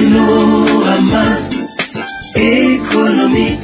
Panorama économique.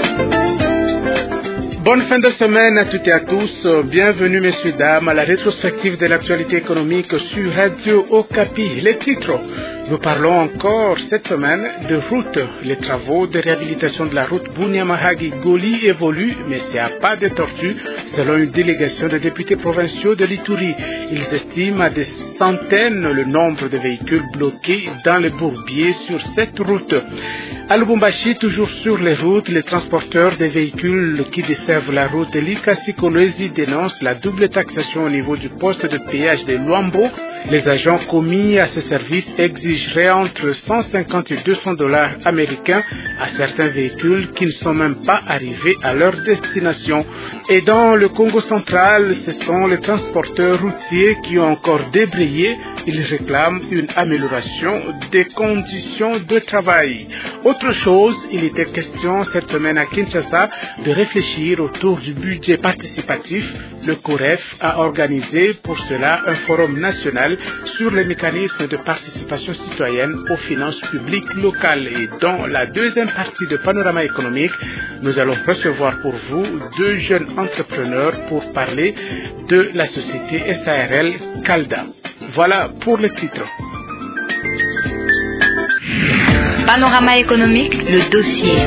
Bonne fin de semaine à toutes et à tous. Bienvenue, messieurs, dames, à la rétrospective de l'actualité économique sur Radio Okapi. Les titres. Nous parlons encore cette semaine de route. Les travaux de réhabilitation de la route Bunia-Mahagi-Goli évoluent, mais c'est à pas de tortue, selon une délégation de députés provinciaux de l'Ituri. Ils estiment à des centaines le nombre de véhicules bloqués dans les bourbiers sur cette route. À Lubumbashi, toujours sur les routes, les transporteurs des véhicules qui desservent la route de Likasi-Kolwezi dénoncent la double taxation au niveau du poste de péage de Luambo. Les agents commis à ce service exigeraient entre 150 et 200 dollars américains à certains véhicules qui ne sont même pas arrivés à leur destination. Et dans le Congo central, ce sont les transporteurs routiers qui ont encore débrayé. Ils réclament une amélioration des conditions de travail. Autre chose, il était question cette semaine à Kinshasa de réfléchir autour du budget participatif. Le COREF a organisé pour cela un forum national sur les mécanismes de participation citoyenne aux finances publiques locales. Et dans la deuxième partie de Panorama économique, nous allons recevoir pour vous deux jeunes entrepreneurs pour parler de la société SARL Calda. Voilà pour le titre. Panorama économique, le dossier.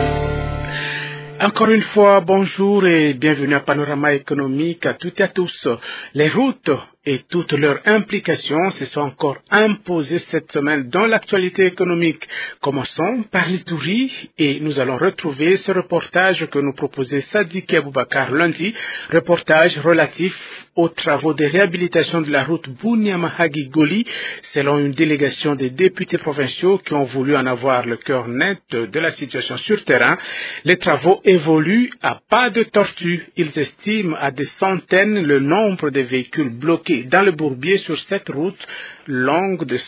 Encore une fois, bonjour et bienvenue à Panorama économique à toutes et à tous. Les routes et toutes leurs implications se sont encore imposées cette semaine dans l'actualité économique. Commençons par l'Ituri et nous allons retrouver ce reportage que nous proposait Sadiki Aboubakar lundi, reportage relatif aux travaux de réhabilitation de la route Bunia-Mahagi-Goli, selon une délégation des députés provinciaux qui ont voulu en avoir le cœur net de la situation sur terrain. Les travaux évoluent à pas de tortue. Ils estiment à des centaines le nombre de véhicules bloqués dans le bourbier sur cette route longue de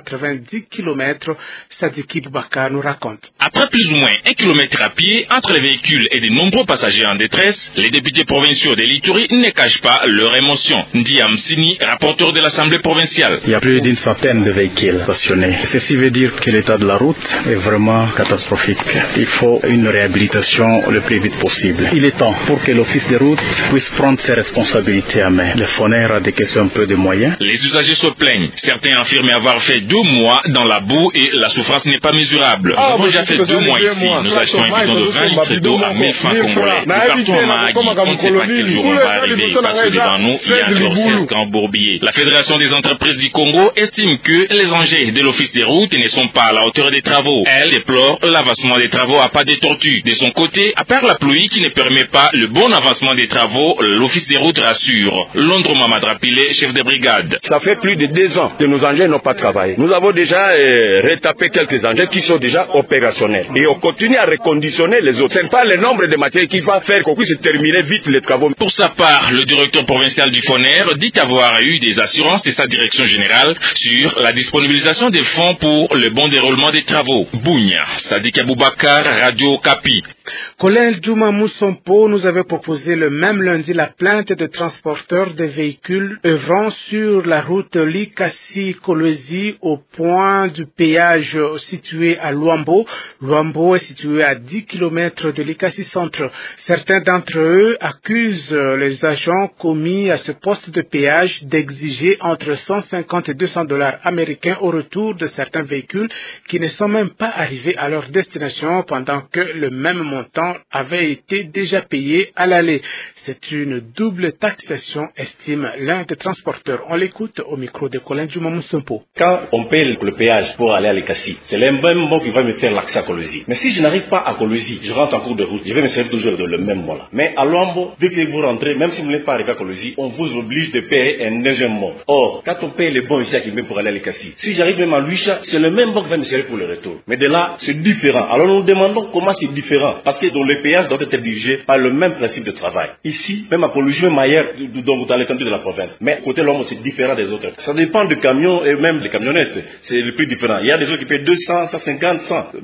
190 km. Sadiki Aboubakar nous raconte. Après plus ou moins 1 kilomètre à pied entre les véhicules et de nombreux passagers en détresse, les députés provinciaux de l'Ituri ne cachent pas leur émotion. Ndi Amsini, rapporteur de l'Assemblée provinciale. Il y a plus d'une centaine de véhicules stationnés. Ceci veut dire que l'état de la route est vraiment catastrophique. Il faut une réhabilitation le plus vite possible. Il est temps pour que l'Office des routes puisse prendre ses responsabilités à main. Le FONER a décaissé un peu de moyens. Les usagers se plaignent. Certains affirment avoir fait 2 mois dans la boue et la souffrance n'est pas mesurable. Nous avons déjà fait 2 mois ici. Nous achetons un bidon de 20 litres d'eau à 1000 francs congolais. Nous partons à Mahagi. On ne sait pas quel jour on va arriver parce que devant nous, il y a encore 16 grands bourbiers. La Fédération des entreprises du Congo estime que les enjeux de l'Office des routes ne sont pas à la hauteur des travaux. Elle déplore l'avancement des travaux à pas de tortue. De son côté, à part la pluie qui ne permet pas le bon avancement des travaux, l'Office des routes rassure. Londres Mamadrapile, chef de brigade. Ça fait plus de 2 ans que nos engins n'ont pas travaillé. Nous avons déjà retapé quelques engins qui sont déjà opérationnels. Et on continue à reconditionner les autres. Ce n'est pas le nombre de matières qui va faire qu'on puisse terminer vite les travaux. Pour sa part, le directeur provincial du FONER dit avoir eu des assurances de sa direction générale sur la disponibilisation des fonds pour le bon déroulement des travaux. Bounia, Sadiki Aboubakar, Radio Okapi. Colin Djouma Moussompo nous avait proposé le même lundi la plainte des transporteurs de véhicules œuvrant sur la route Likasi-Kolwezi au point du péage situé à Luambo. Luambo est situé à 10 km de Likasi Centre. Certains d'entre eux accusent les agents commis à ce poste de péage d'exiger entre 150 et 200 dollars américains au retour de certains véhicules qui ne sont même pas arrivés à leur destination pendant que le même montant avait été déjà payé à l'aller. C'est une double taxation, estime l'un des transporteurs. On l'écoute au micro de Colin Djouma Moussompo. Quand on paye le péage pour aller à Likasi, c'est le même bon qui va me faire l'accès à Kolwezi. Mais si je n'arrive pas à Kolwezi, je rentre en cours de route, je vais me servir toujours de le même mot là. Mais à Luambo, dès que vous rentrez, même si vous n'êtes pas arrivé à Kolwezi, on vous oblige de payer un deuxième mot. Or, quand on paye les bons ici à Kimbe pour aller à Likasi, si j'arrive même à Luisha, c'est le même bon qui va me servir pour le retour. Mais de là, c'est différent. Alors nous nous demandons comment c'est différent. Parce que dans le péage doit être dirigé par le même principe de travail. Ici, même à Kolwezi, même ailleurs, dans l'étendue de la province. Mais côté Luambo, c'est différent des autres. Ça dépend du camion et même des camionnettes. C'est le prix différent. Il y a des gens qui paient 200, 150,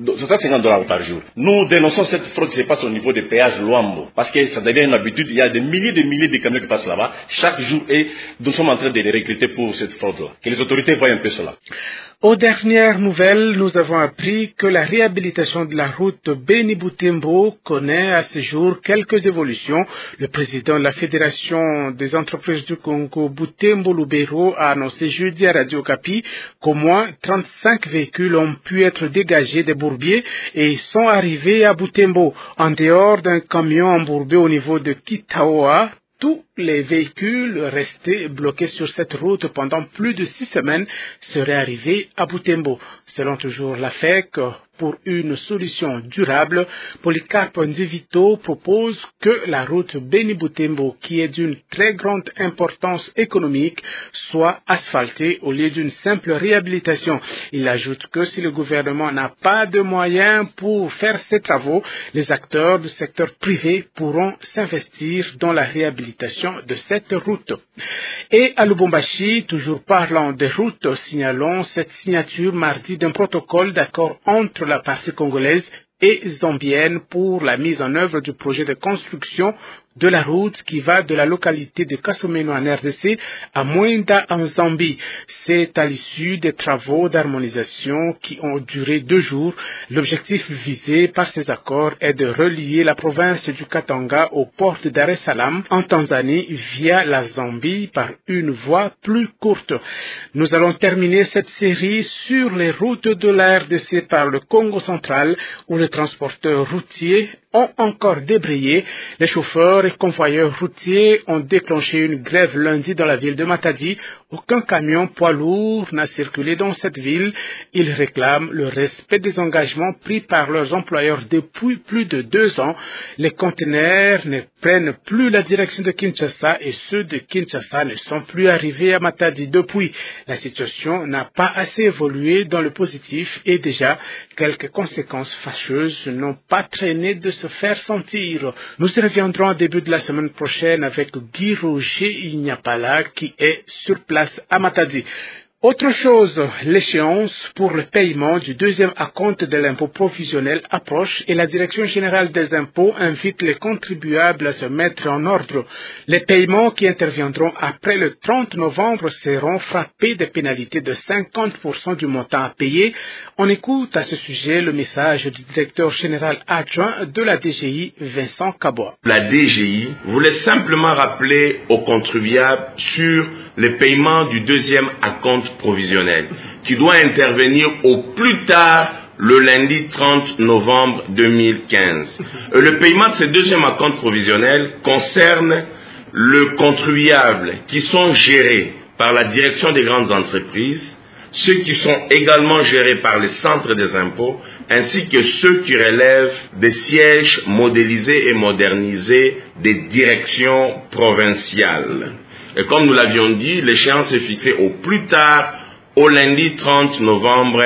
150 dollars par jour. Nous dénonçons cette fraude qui se passe au niveau des péages Luambo. Parce que ça devient une habitude. Il y a des milliers de camions qui passent là-bas chaque jour et nous sommes en train de les recruter pour cette fraude-là. Que les autorités voient un peu cela. Aux dernières nouvelles, nous avons appris que la réhabilitation de la route Beni-Butembo connaît à ce jour quelques évolutions. Le président de la Fédération des entreprises du Congo, Butembo-Lubero, a annoncé jeudi à Radio Okapi qu'au moins 35 véhicules ont pu être dégagés des bourbiers et sont arrivés à Butembo. En dehors d'un camion embourbé au niveau de Kitaoa, tous les véhicules restés bloqués sur cette route pendant plus de 6 semaines seraient arrivés à Butembo. Selon toujours la FEC, pour une solution durable, Polycarpe Ndivito propose que la route Beni-Butembo, qui est d'une très grande importance économique, soit asphaltée au lieu d'une simple réhabilitation. Il ajoute que si le gouvernement n'a pas de moyens pour faire ces travaux, les acteurs du secteur privé pourront s'investir dans la réhabilitation de cette route. Et à Lubumbashi, toujours parlant des routes, signalons cette signature mardi d'un protocole d'accord entre la partie congolaise et zambienne pour la mise en œuvre du projet de construction de la route qui va de la localité de Kasumeno en RDC à Mwenda en Zambie. C'est à l'issue des travaux d'harmonisation qui ont duré 2 jours. L'objectif visé par ces accords est de relier la province du Katanga au port de Dar es Salaam en Tanzanie via la Zambie par une voie plus courte. Nous allons terminer cette série sur les routes de la RDC par le Congo central où les transporteurs routiers ont encore débrayé. Les chauffeurs et convoyeurs routiers ont déclenché une grève lundi dans la ville de Matadi. Aucun camion poids lourd n'a circulé dans cette ville. Ils réclament le respect des engagements pris par leurs employeurs depuis plus de 2 ans. Les conteneurs ne prennent plus la direction de Kinshasa et ceux de Kinshasa ne sont plus arrivés à Matadi depuis. La situation n'a pas assez évolué dans le positif et déjà quelques conséquences fâcheuses n'ont pas traîné de se faire sentir. Nous y reviendrons au début de la semaine prochaine avec Guy Roger Ignapala qui est sur place à Matadi. Autre chose, l'échéance pour le paiement du 2e acompte de l'impôt provisionnel approche et la Direction générale des impôts invite les contribuables à se mettre en ordre. Les paiements qui interviendront après le 30 novembre seront frappés de pénalités de 50% du montant à payer. On écoute à ce sujet le message du directeur général adjoint de la DGI, Vincent Kaboa. La DGI voulait simplement rappeler aux contribuables sur le paiement du 2e acompte provisionnel, qui doit intervenir au plus tard le lundi 30 novembre 2015. Le paiement de ce 2e acompte provisionnel concerne le contribuable qui sont gérés par la direction des grandes entreprises, ceux qui sont également gérés par les centres des impôts, ainsi que ceux qui relèvent des sièges modélisés et modernisés des directions provinciales. Et comme nous l'avions dit, l'échéance est fixée au plus tard au lundi 30 novembre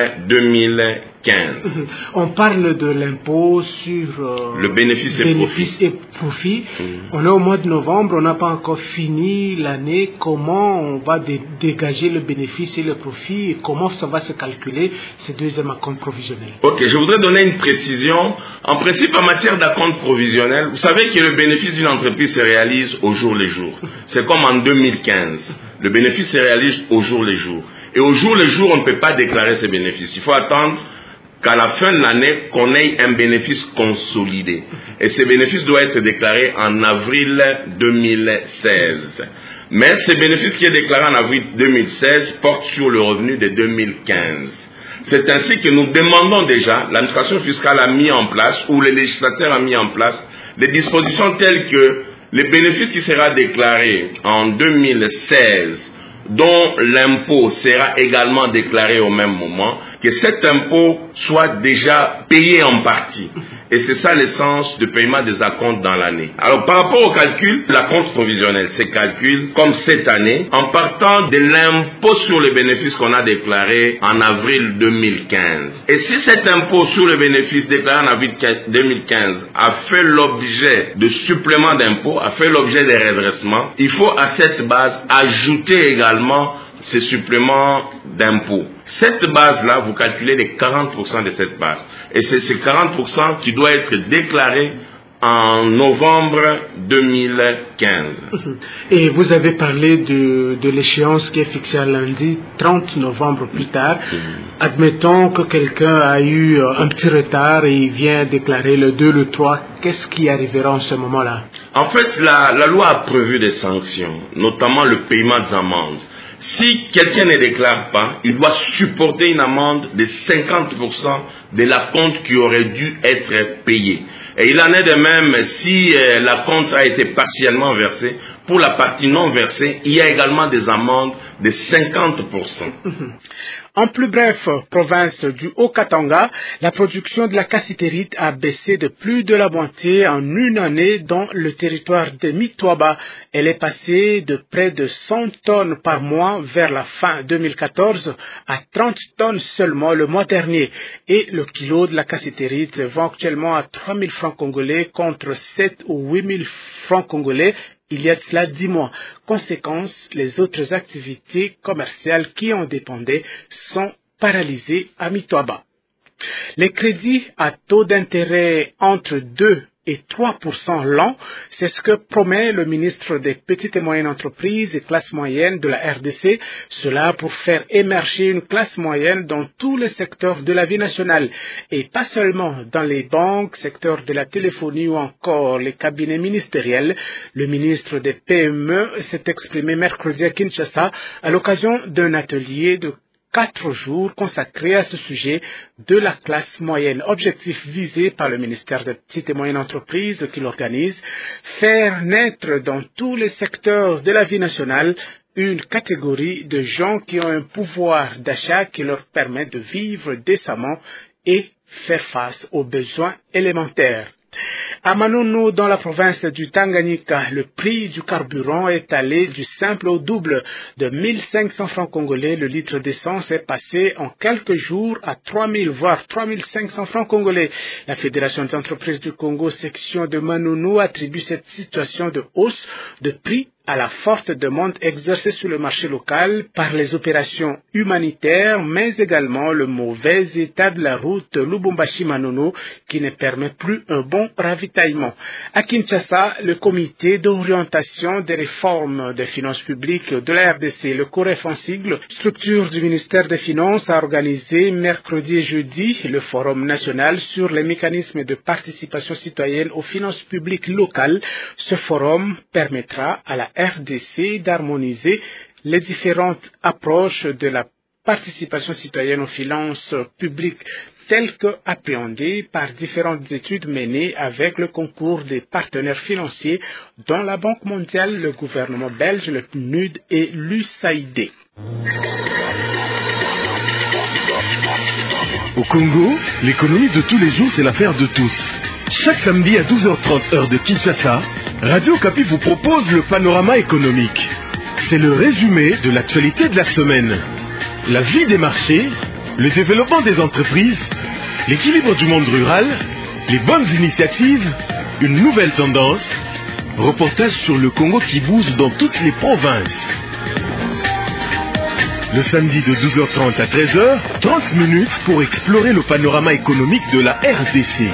2015. On parle de l'impôt sur le bénéfice et profit. On est au mois de novembre, on n'a pas encore fini l'année. Comment on va dégager le bénéfice et le profit et comment ça va se calculer ce 2e acompte provisionnel? Ok, je voudrais donner une précision. En principe, en matière d'acompte provisionnel, vous savez que le bénéfice d'une entreprise se réalise au jour le jour. C'est comme en 2015. Le bénéfice se réalise au jour le jour. Et au jour le jour, on ne peut pas déclarer ces bénéfices. Il faut attendre qu'à la fin de l'année, qu'on ait un bénéfice consolidé. Et ce bénéfice doit être déclaré en avril 2016. Mais ce bénéfice qui est déclaré en avril 2016 porte sur le revenu de 2015. C'est ainsi que nous demandons déjà, l'administration fiscale a mis en place, ou le législateur a mis en place, des dispositions telles que le bénéfice qui sera déclaré en 2016, dont l'impôt sera également déclaré au même moment, que cet impôt soit déjà payé en partie. Et c'est ça l'essence du paiement des acomptes dans l'année. Alors par rapport au calcul, l'acompte provisionnel se calcule comme cette année en partant de l'impôt sur les bénéfices qu'on a déclaré en avril 2015. Et si cet impôt sur les bénéfices déclaré en avril 2015 a fait l'objet de suppléments d'impôt, a fait l'objet de redressements, il faut à cette base ajouter également ces suppléments d'impôt. Cette base-là, vous calculez les 40% de cette base. Et c'est ces 40% qui doit être déclaré en novembre 2015. Et vous avez parlé de l'échéance qui est fixée à lundi 30 novembre plus tard. Admettons que quelqu'un a eu un petit retard et il vient déclarer le 2, le 3. Qu'est-ce qui arrivera en ce moment-là? En fait, la loi a prévu des sanctions, notamment le paiement des amendes. Si quelqu'un ne déclare pas, il doit supporter une amende de 50% de la compte qui aurait dû être payée. Et il en est de même si la compte a été partiellement versée. Pour la partie non versée, il y a également des amendes de 50%. En plus bref, province du Haut-Katanga, la production de la cassitérite a baissé de plus de la moitié en une année dans le territoire de Mitwaba. Elle est passée de près de 100 tonnes par mois vers la fin 2014 à 30 tonnes seulement le mois dernier. Et le kilo de la cassitérite vend actuellement à 3 000 francs congolais contre 7 ou 8 000 francs congolais il y a de cela 10 mois. Conséquence, les autres activités commerciales qui en dépendaient sont paralysées à Mitwaba. Les crédits à taux d'intérêt entre 2 et 3% l'an, c'est ce que promet le ministre des Petites et Moyennes Entreprises et Classes Moyennes de la RDC, cela pour faire émerger une classe moyenne dans tous les secteurs de la vie nationale, et pas seulement dans les banques, secteur de la téléphonie ou encore les cabinets ministériels. Le ministre des PME s'est exprimé mercredi à Kinshasa à l'occasion d'un atelier de 4 jours consacrés à ce sujet de la classe moyenne. Objectif visé par le ministère des Petites et Moyennes Entreprises qui l'organise, faire naître dans tous les secteurs de la vie nationale une catégorie de gens qui ont un pouvoir d'achat qui leur permet de vivre décemment et faire face aux besoins élémentaires. À Manono, dans la province du Tanganyika, le prix du carburant est allé du simple au double. De 1500 francs congolais, le litre d'essence est passé en quelques jours à 3000 voire 3500 francs congolais. La Fédération des entreprises du Congo, section de Manono, attribue cette situation de hausse de prix à la forte demande exercée sur le marché local par les opérations humanitaires, mais également le mauvais état de la route Lubumbashi-Manono qui ne permet plus un bon ravitaillement. À Kinshasa, le comité d'orientation des réformes des finances publiques de la RDC, le COREF en sigle, structure du ministère des Finances, a organisé mercredi et jeudi le Forum national sur les mécanismes de participation citoyenne aux finances publiques locales. Ce forum permettra à la RDC d'harmoniser les différentes approches de la participation citoyenne aux finances publiques telles que appréhendées par différentes études menées avec le concours des partenaires financiers dont la Banque mondiale, le gouvernement belge, le PNUD et l'USAID. Au Congo, l'économie de tous les jours, c'est l'affaire de tous. Chaque samedi à 12h30 heure de Kinshasa, Radio Okapi vous propose le panorama économique. C'est le résumé de l'actualité de la semaine. La vie des marchés, le développement des entreprises, l'équilibre du monde rural, les bonnes initiatives, une nouvelle tendance, reportage sur le Congo qui bouge dans toutes les provinces. Le samedi de 12h30 à 13h, 30 minutes pour explorer le panorama économique de la RDC.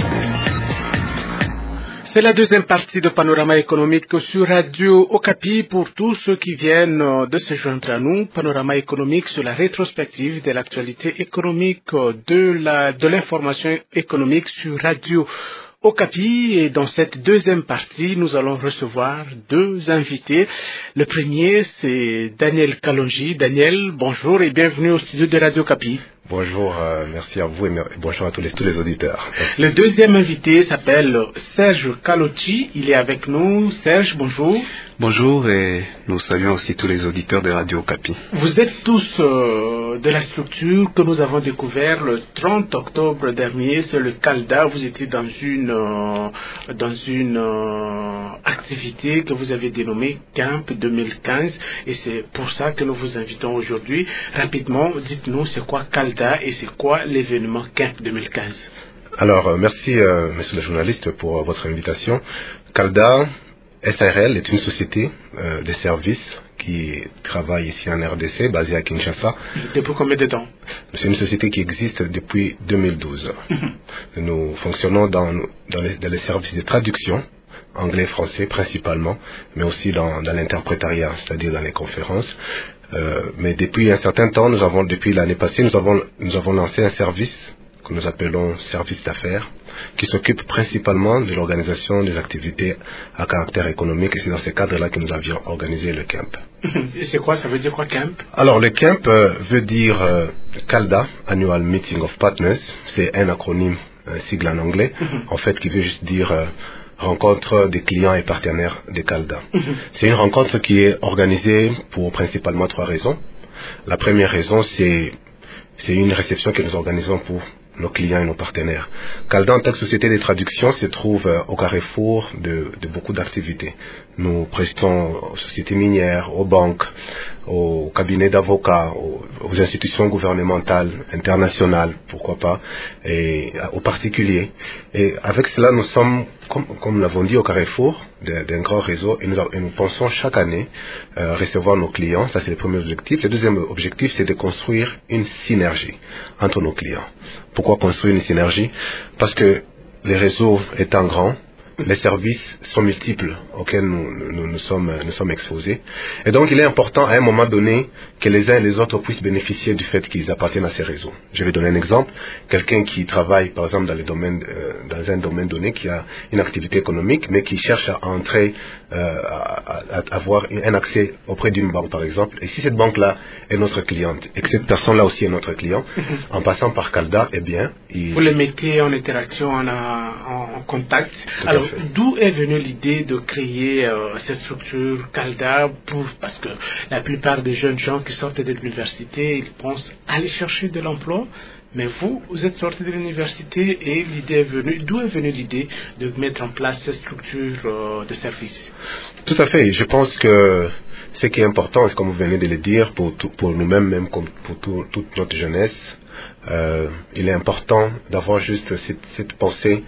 C'est la deuxième partie de Panorama économique sur Radio Okapi pour tous ceux qui viennent de se joindre à nous. Panorama économique sur la rétrospective de l'actualité économique de l'information économique sur Radio Okapi. Et dans cette deuxième partie, nous allons recevoir deux invités. Le premier, c'est Daniel Kalonji. Daniel, bonjour et bienvenue au studio de Radio Okapi. Bonjour, merci à vous et bonjour à tous les auditeurs. Merci. Le deuxième invité s'appelle Serge Kalonji. Il est avec nous. Serge, bonjour. Bonjour et nous saluons aussi tous les auditeurs de Radio Okapi. Vous êtes tous de la structure que nous avons découvert le 30 octobre dernier, c'est le CALDA. Vous étiez dans une activité que vous avez dénommée Camp 2015 et c'est pour ça que nous vous invitons aujourd'hui. Rapidement, dites-nous c'est quoi CALDA et c'est quoi l'événement Camp 2015. Alors, merci monsieur le journaliste pour votre invitation. CALDA SARL est une société de services qui travaille ici en RDC, basée à Kinshasa. Depuis combien de temps? C'est une société qui existe depuis 2012. Nous fonctionnons dans les services de traduction, anglais et français principalement, mais aussi dans l'interprétariat, c'est-à-dire dans les conférences. Mais depuis un certain temps, depuis l'année passée, nous avons lancé un service que nous appelons service d'affaires, qui s'occupe principalement de l'organisation des activités à caractère économique, et c'est dans ce cadre-là que nous avions organisé le CAMP. C'est quoi, ça veut dire quoi, CAMP? Alors, le CAMP veut dire CALDA, Annual Meeting of Partners. C'est un acronyme, un sigle en anglais, en fait, qui veut juste dire rencontre des clients et partenaires de CALDA. C'est une rencontre qui est organisée pour principalement 3 raisons. La première raison, c'est une réception que nous organisons pour nos clients et nos partenaires. CALDA, en tant que société de traduction, se trouve au carrefour de beaucoup d'activités. Nous prestons aux sociétés minières, aux banques, aux cabinets d'avocats, aux institutions gouvernementales, internationales, pourquoi pas, et aux particuliers. Et avec cela, nous sommes, comme nous l'avons dit, au carrefour d'un grand réseau, et nous pensons chaque année recevoir nos clients. Ça, c'est le premier objectif. Le deuxième objectif, c'est de construire une synergie entre nos clients. Pourquoi construire une synergie? Parce que les réseaux étant grands, les services sont multiples auxquels nous sommes exposés. Et donc, il est important à un moment donné que les uns et les autres puissent bénéficier du fait qu'ils appartiennent à ces réseaux. Je vais donner un exemple. Quelqu'un qui travaille, par exemple, dans un domaine donné, qui a une activité économique, mais qui cherche à entrer, à avoir un accès auprès d'une banque, par exemple. Et si cette banque-là est notre cliente, et que cette personne-là aussi est notre client, en passant par CALDA, eh bien... Vous les mettez en interaction, en contact. Alors, d'où est venue l'idée de créer cette structure CALDA parce que la plupart des jeunes gens qui sortent de l'université, ils pensent aller chercher de l'emploi, mais vous êtes sortis de l'université et l'idée est venue. D'où est venue l'idée de mettre en place cette structure de service? Tout à fait. Je pense que ce qui est important, c'est comme vous venez de le dire, pour nous-mêmes, même comme pour toute notre jeunesse, il est important d'avoir juste cette pensée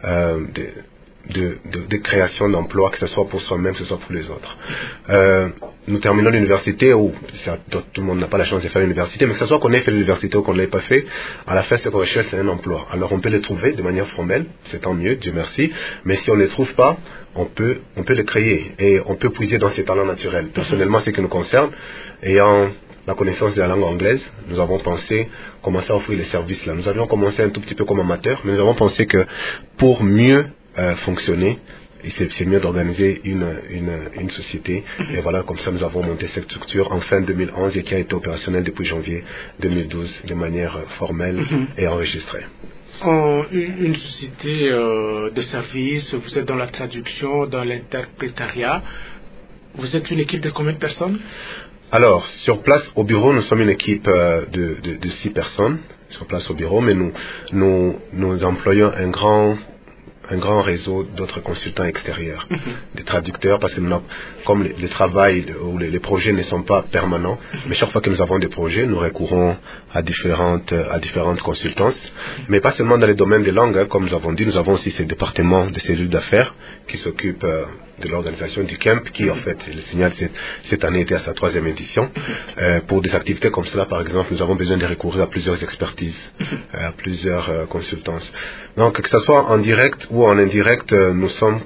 de création d'emplois, que ce soit pour soi-même, que ce soit pour les autres. Nous terminons l'université, tout le monde n'a pas la chance de faire l'université, mais que ce soit qu'on ait fait l'université ou qu'on ne l'ait pas fait, à la fin, ce qu'on recherche, c'est un emploi. Alors, on peut le trouver de manière formelle, c'est tant mieux, Dieu merci, mais si on ne le trouve pas, on peut le créer, et on peut puiser dans ses talents naturels. Personnellement, ce qui nous concerne, ayant la connaissance de la langue anglaise, nous avons pensé commencer à offrir les services là. Nous avions commencé un tout petit peu comme amateurs, mais nous avons pensé que pour mieux fonctionner, c'est mieux d'organiser une société. Et voilà, comme ça, nous avons monté cette structure en fin 2011 et qui a été opérationnelle depuis janvier 2012 de manière formelle et enregistrée. Une société de services, vous êtes dans la traduction, dans l'interprétariat. Vous êtes une équipe de combien de personnes? Alors, sur place au bureau, nous sommes une équipe de 6 personnes sur place au bureau, mais nous employons un grand réseau d'autres consultants extérieurs, des traducteurs, parce que comme le travail ou les projets ne sont pas permanents, mais chaque fois que nous avons des projets, nous recourons à différentes consultances, mais pas seulement dans les domaines des langues, comme nous avons dit, nous avons aussi ces départements de cellules d'affaires qui s'occupent de l'organisation du camp, qui en fait, le signal cette année était à sa 3e édition. Pour des activités comme cela, par exemple, nous avons besoin de recourir à plusieurs expertises, à plusieurs consultances. Donc, que ce soit en direct ou en indirect, nous sommes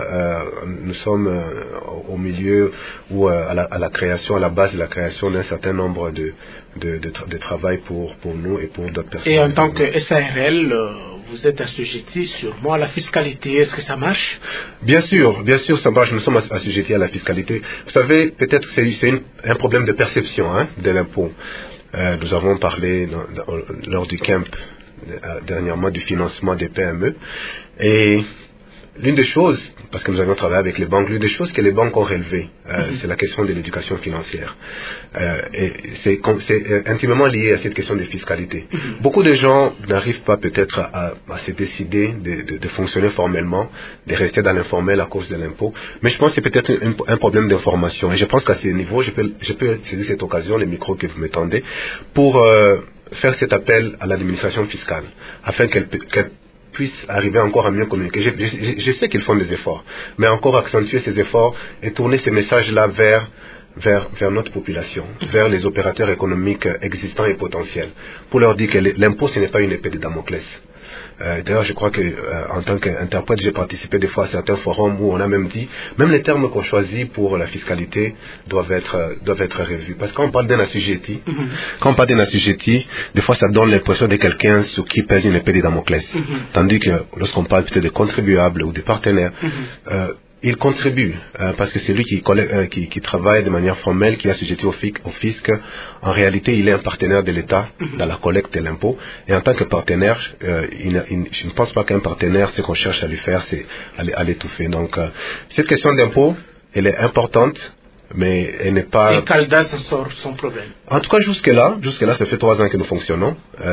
au milieu ou à la création, à la base de la création d'un certain nombre de travail pour nous et pour d'autres personnes. Et en tant que SARL, vous êtes assujetti sûrement à la fiscalité. Est-ce que ça marche? Bien sûr, ça marche. Nous sommes assujettis à la fiscalité. Vous savez, peut-être que c'est un problème de perception de l'impôt. Nous avons parlé lors du camp dernièrement du financement des PME. Et l'une des choses, parce que nous avons travaillé avec les banques, l'une des choses que les banques ont relevées, c'est la question de l'éducation financière. Et c'est intimement lié à cette question de fiscalité. Beaucoup de gens n'arrivent pas peut-être à se décider de fonctionner formellement, de rester dans l'informel à cause de l'impôt. Mais je pense que c'est peut-être un problème d'information. Et je pense qu'à ce niveau, je peux saisir cette occasion, les micros que vous me tendez, pour faire cet appel à l'administration fiscale, afin qu'elle puisse arriver encore à mieux communiquer. Je sais qu'ils font des efforts, mais encore accentuer ces efforts et tourner ces messages-là vers notre population, vers les opérateurs économiques existants et potentiels, pour leur dire que l'impôt, ce n'est pas une épée de Damoclès. D'ailleurs, je crois que en tant qu'interprète, j'ai participé des fois à certains forums où on a même dit, même les termes qu'on choisit pour la fiscalité doivent être revus. Parce que quand on parle d'un assujetti, des fois ça donne l'impression de quelqu'un sur qui pèse une épée de Damoclès. Tandis que lorsqu'on parle plutôt des contribuables ou des partenaires, il contribue parce que c'est lui qui travaille de manière formelle, qui est assujetti au fisc. En réalité, il est un partenaire de l'État dans la collecte de l'impôt. Et en tant que partenaire, je ne pense pas qu'un partenaire, ce qu'on cherche à lui faire, c'est à l'étouffer. Donc, cette question d'impôt, elle est importante, mais elle n'est pas... Et Calda s'en sort sans problème. En tout cas, jusque-là, ça fait 3 ans que nous fonctionnons.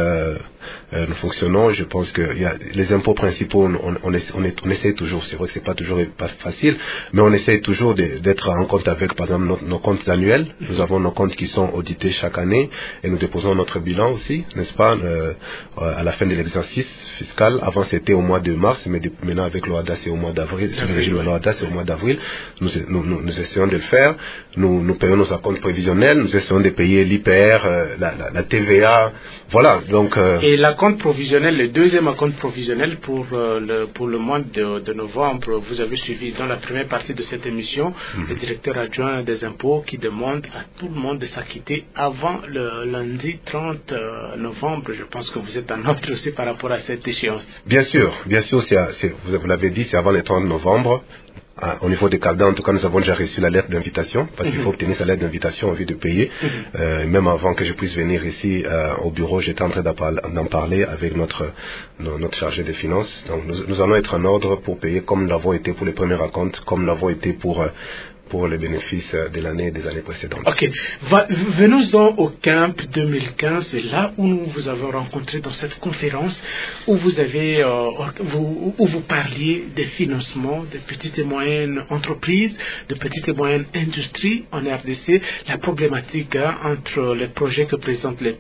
Je pense que les impôts principaux, on essaie toujours, c'est vrai que c'est pas toujours pas facile, mais on essaie toujours d'être en compte avec, par exemple, nos comptes annuels. Nous avons nos comptes qui sont audités chaque année et nous déposons notre bilan aussi, n'est-ce pas, à la fin de l'exercice fiscal. Avant, c'était au mois de mars, mais maintenant avec l'OADA, c'est au mois d'avril. Sur le régime de l'OADA, c'est au mois d'avril. Nous essayons de le faire. Nous payons nos acomptes prévisionnels, nous essayons de payer l'IPR, la TVA, voilà. Donc, et l'acompte provisionnel, le deuxième acompte provisionnel pour le mois de novembre, vous avez suivi dans la première partie de cette émission le directeur adjoint des impôts qui demande à tout le monde de s'acquitter avant le lundi 30 novembre. Je pense que vous êtes en ordre aussi par rapport à cette échéance. Bien sûr, vous l'avez dit, c'est avant le 30 novembre. Au niveau des Calda, en tout cas, nous avons déjà reçu la lettre d'invitation, parce qu'il faut obtenir sa lettre d'invitation en vue de payer. Même avant que je puisse venir ici au bureau, j'étais en train d'en parler avec notre chargé des finances. Donc nous allons être en ordre pour payer comme nous l'avons été pour les premiers acomptes, comme nous l'avons été pour les bénéfices de l'année et des années précédentes. Ok. Venons-en au Camp 2015, c'est là où nous vous avons rencontré dans cette conférence où vous avez, où vous parliez des financements des petites et moyennes entreprises, de petites et moyennes industries en RDC, la problématique entre les projets que présentent les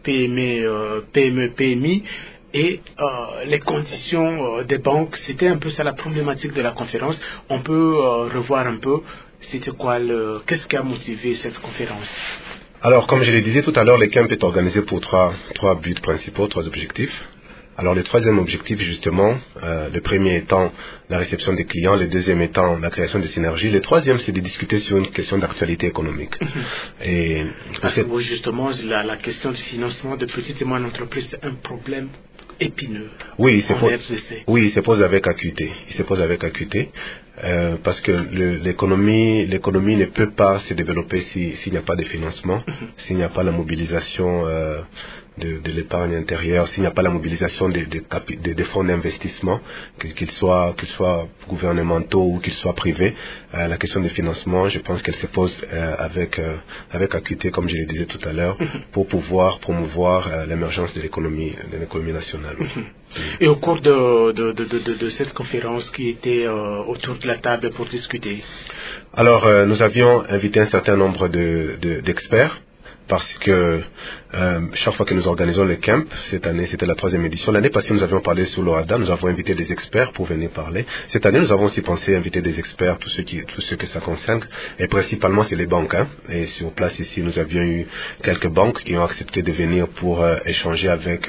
PME, PMI, et les conditions des banques. C'était un peu ça la problématique de la conférence. On peut revoir un peu. C'était quoi qu'est-ce qui a motivé cette conférence? Alors, comme je le disais tout à l'heure, le camp est organisé pour trois buts principaux, 3 objectifs. Alors, le troisième objectif, justement, le premier étant la réception des clients, le deuxième étant la création de synergies, le troisième, c'est de discuter sur une question d'actualité économique. Et justement, la question du financement de petites et moyennes entreprises, c'est un problème épineux. Oui, il se pose avec acuité. Parce que l'économie ne peut pas se développer s'il n'y a pas de financement, s'il n'y a pas la mobilisation de l'épargne intérieure, s'il n'y a pas la mobilisation des fonds d'investissement, qu'ils soient gouvernementaux ou qu'ils soient privés. La question des financements, je pense qu'elle se pose avec acuité, comme je le disais tout à l'heure, pour pouvoir promouvoir l'émergence de l'économie nationale. Et au cours de cette conférence qui était autour de la table pour discuter? Alors, nous avions invité un certain nombre d'experts, parce que chaque fois que nous organisons le camp, cette année c'était la 3e édition, l'année passée nous avions parlé sur l'OADA, nous avons invité des experts pour venir parler. Cette année nous avons aussi pensé inviter des experts, tous ceux que ça concerne, et principalement c'est les banques. Et sur place ici nous avions eu quelques banques qui ont accepté de venir pour échanger avec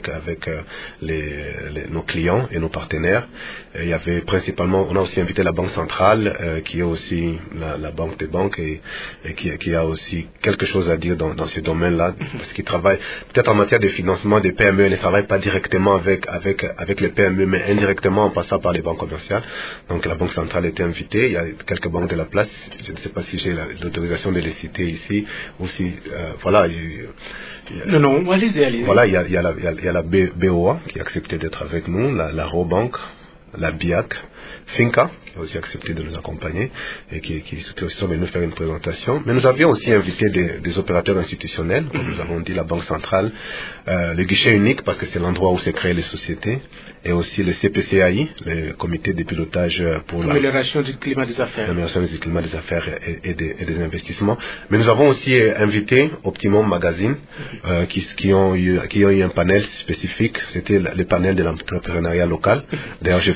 nos clients et nos partenaires. Et il y avait principalement, on a aussi invité la Banque centrale qui est aussi la banque des banques et qui a aussi quelque chose à dire dans ce domaine-là, parce qu'ils travaillent peut-être en matière de financement des PME, ils ne travaillent pas directement avec les PME, mais indirectement en passant par les banques commerciales. Donc la Banque centrale était invitée, il y a quelques banques de la place, je ne sais pas si j'ai l'autorisation de les citer ici, ou si, voilà. Non, allez-y. Voilà, il y a la BOA qui a accepté d'être avec nous, la Robank, la BIAC, Finca, qui a aussi accepté de nous accompagner et qui sont venus faire une présentation. Mais nous avions aussi invité des opérateurs institutionnels, comme nous avons dit, la Banque centrale, le guichet unique, parce que c'est l'endroit où se créent les sociétés, et aussi le CPCAI, le comité de pilotage pour l'amélioration du climat des affaires. L'amélioration du climat des affaires et des investissements. Mais nous avons aussi invité Optimum Magazine, qui ont eu un panel spécifique, c'était le panel de l'entrepreneuriat local. D'ailleurs, je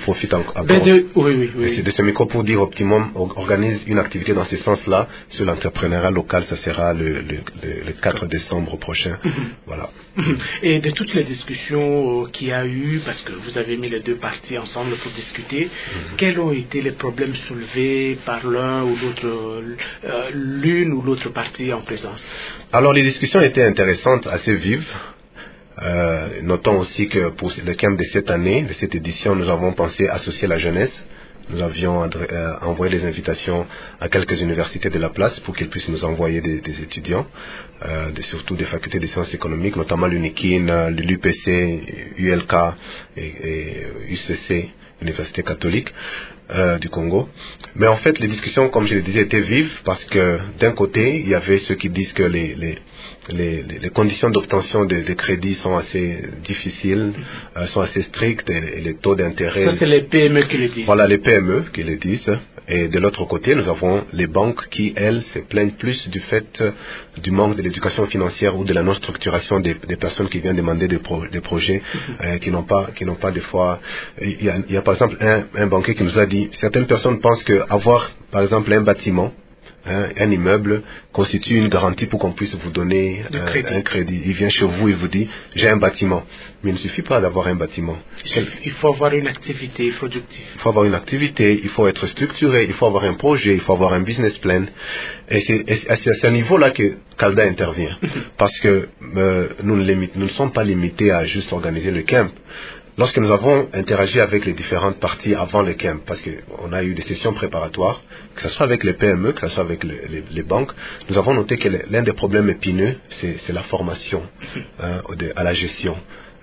profite encore oui. de ce micro pour dire Optimum organise une activité dans ce sens-là sur l'entrepreneuriat local. Ça sera le 4 décembre prochain. Voilà. Et de toutes les discussions qu'il y a eu, parce que vous avez mis les deux parties ensemble pour discuter, quels ont été les problèmes soulevés par l'un ou l'autre, l'une ou l'autre partie en présence? Alors les discussions étaient intéressantes, assez vives. Notons aussi que pour le camp de cette année, de cette édition, nous avons pensé associer la jeunesse. Nous avions envoyé les invitations à quelques universités de la place pour qu'ils puissent nous envoyer des étudiants, surtout des facultés de sciences économiques, notamment l'UNIKIN, l'UPC, ULK et UCC, Université catholique du Congo. Mais en fait, les discussions, comme je le disais, étaient vives parce que d'un côté, il y avait ceux qui disent que les conditions d'obtention des crédits sont assez difficiles, sont assez strictes et les taux d'intérêt... Ça, c'est les PME qui le disent. Voilà, les PME qui le disent. Et de l'autre côté, nous avons les banques qui, elles, se plaignent plus du fait du manque de l'éducation financière ou de la non-structuration des personnes qui viennent demander des projets qui n'ont pas des fois... Il y a par exemple un banquier qui nous a dit, certaines personnes pensent qu'avoir par exemple un bâtiment, un immeuble constitue une garantie pour qu'on puisse vous donner un crédit. Il vient chez vous et vous dit j'ai un bâtiment. Mais il ne suffit pas d'avoir un bâtiment. Il faut avoir une activité productive. Il faut avoir une activité, il faut être structuré, il faut avoir un projet, il faut avoir un business plan. Et c'est à ce niveau-là que CALDA intervient. Parce que nous ne sommes pas limités à juste organiser le camp. Lorsque nous avons interagi avec les différentes parties avant le camp, parce qu'on a eu des sessions préparatoires, que ce soit avec les PME, que ce soit avec les banques, nous avons noté que l'un des problèmes épineux, c'est la formation à la gestion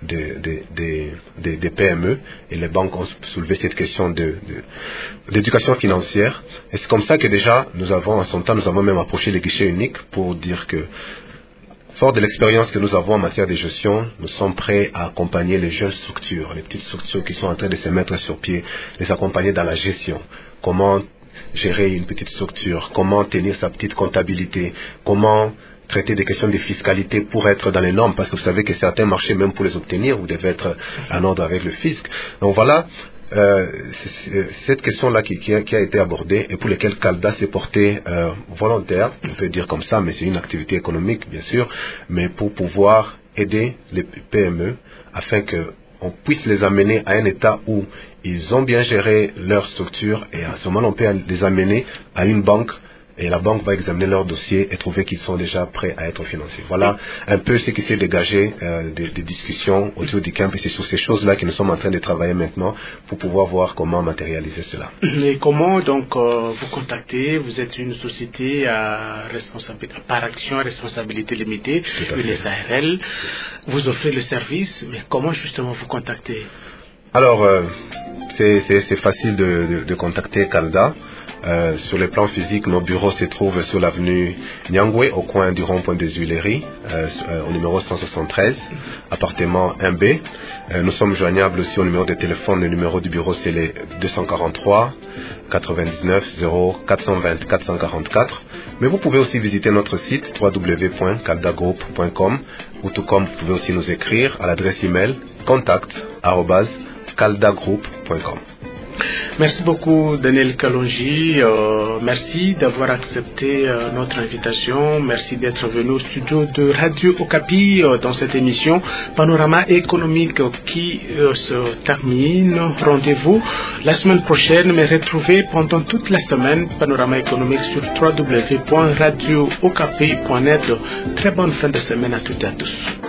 des PME, et les banques ont soulevé cette question d'éducation financière. Et c'est comme ça que déjà, en son temps, nous avons même approché les guichets uniques pour dire que fort de l'expérience que nous avons en matière de gestion, nous sommes prêts à accompagner les jeunes structures, les petites structures qui sont en train de se mettre sur pied, les accompagner dans la gestion. Comment gérer une petite structure, comment tenir sa petite comptabilité, comment traiter des questions de fiscalité pour être dans les normes, parce que vous savez que certains marchés, même pour les obtenir, vous devez être en ordre avec le fisc. Donc voilà, cette question-là qui a été abordée et pour laquelle CALDA s'est porté volontaire, on peut dire comme ça, mais c'est une activité économique bien sûr, mais pour pouvoir aider les PME afin qu'on puisse les amener à un état où ils ont bien géré leur structure et à ce moment on peut les amener à une banque et la banque va examiner leur dossier et trouver qu'ils sont déjà prêts à être financés. Voilà un peu ce qui s'est dégagé des discussions autour du camp et c'est sur ces choses-là que nous sommes en train de travailler maintenant pour pouvoir voir comment matérialiser cela. Mais comment donc vous contactez? Vous êtes une société par action à responsabilité limitée, une SARL, vous offrez le service, mais comment justement vous contactez? Alors, c'est facile de contacter CALDA. Sur le plan physique, nos bureaux se trouvent sur l'avenue Nyangwe, au coin du rond-point des Huileries, au numéro 173, appartement 1B. Nous sommes joignables aussi au numéro de téléphone. Le numéro du bureau, c'est le 243 99 0 420 444. Mais vous pouvez aussi visiter notre site www.caldagroup.com ou tout comme vous pouvez aussi nous écrire à l'adresse email contact@caldagroup.com. Merci beaucoup Daniel Kalonji, merci d'avoir accepté notre invitation, merci d'être venu au studio de Radio Okapi dans cette émission Panorama économique qui se termine. Rendez-vous la semaine prochaine, mais retrouvez pendant toute la semaine Panorama économique sur www.radiookapi.net. Très bonne fin de semaine à toutes et à tous.